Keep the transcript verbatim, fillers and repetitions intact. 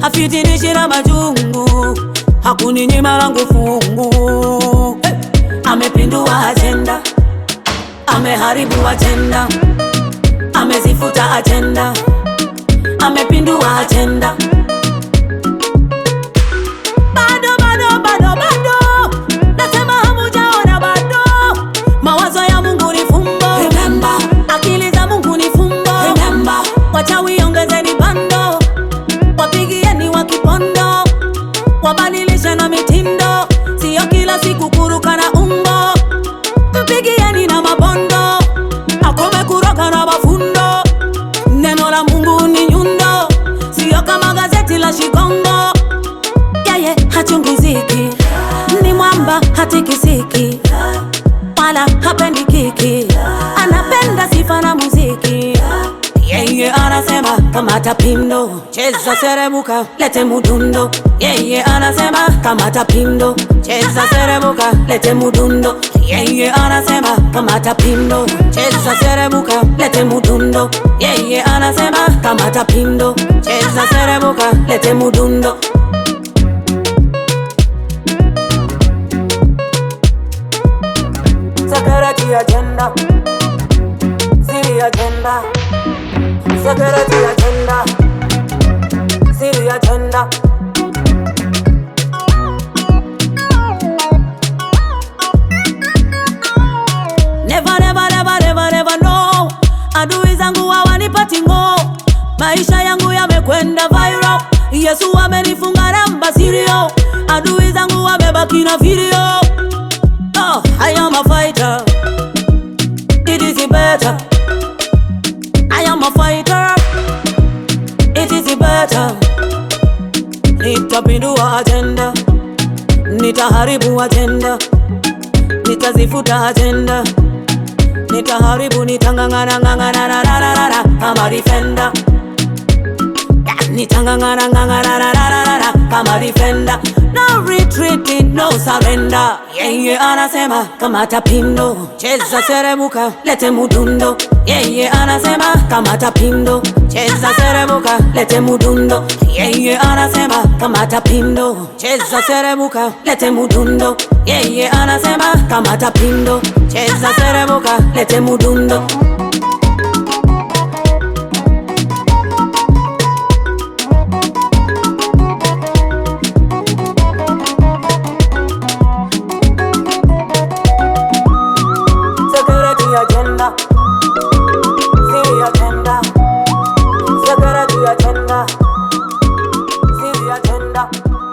afitinishira majungu, hakuninyima langu fungu. Hey! Amepindua agenda, ameharibu agenda, amezifuta agenda, amepindua agenda. Bado bado bado bado, nasema hamujaona bado. Mawazo ya Mungu ni fumbo, remember. Akili za Mungu ni fumbo, remember. Wachawi ongezeni bando, wapigieni wa kipondo, wabadilisha na mitindo, sio kila siku kuruka na umbo. Mpigieni na mabondo, akome kuroka na mafundo. Neno la Mungu ni nyundo, sio kama gazeti la Shikongo. Yeye hachungiziki, ni mwamba hatikisiki, wala hapendi kiki, anapenda sifa na muziki. Yeye anasema kamata pindo, cheza serebuka, lete mudundo. Yeye anasema kamata pindo, cheza serebuka, lete mudundo. Yeye anasema kamata pindo, cheza serebuka, lete mudundo. Yeye anasema kamata pindo, cheza serebuka, lete mudundo. Security agenda, city agenda. Security agenda, city agenda. Never, never, never, never, never no. Adui zangu hawanipati ngo, maisha yangu yamekwenda viral. Yesu amenifunga namba sirio, adui zangu wamebaki na video. Oh, I am a fighter, it is better. I am a fighter, it is better. Nitapindua agenda, nitaharibu agenda, nitazifuta agenda, nitaharibu, nitangangana ngangana na na na na kama defender. Nitangangana ngangana na na na na kama defender. No retreating, no surrender. Yeye anasema kamata pindo, cheza serebuka, lete mudundo. Yeye anasema kamata pindo, cheza serebuka, lete mudundo. Yeye anasema kamata pindo, cheza serebuka, lete mudundo. Yeye anasema kamata pindo, cheza serebuka, lete mudundo. Security agenda, city agenda. Security agenda, city agenda.